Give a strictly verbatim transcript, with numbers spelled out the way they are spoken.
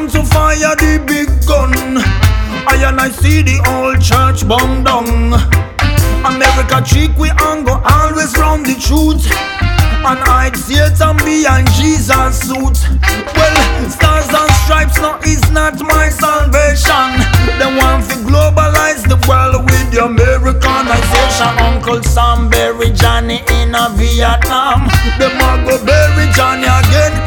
come to fire the big gun. I and I see the old church burn down. America trick we and go always round the truth, and hide Satan behind Jesus' suit. Well, stars and stripes no is not my salvation. They want to globalize the world with the Americanization. Uncle Sam bury Johnny in a Vietnam. Them a go bury Johnny